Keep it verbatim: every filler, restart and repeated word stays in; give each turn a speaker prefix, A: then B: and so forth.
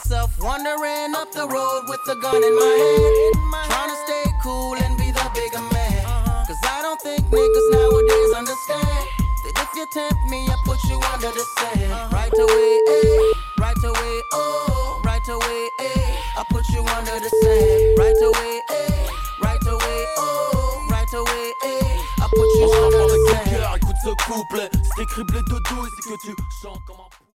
A: myself wandering up the road with a gun in my hand, trying to stay cool and be the bigger man. Cause I don't think niggas nowadays understand that if you tempt me, I put you under the sand. Right away, eh, right away, oh, right away, eh, I put you under the sand. Right away, eh, right away, oh, right away, eh, I put you under the sand.
B: Écoute ce couplet, c'est criblé de douille, c'est que tu chantes comme un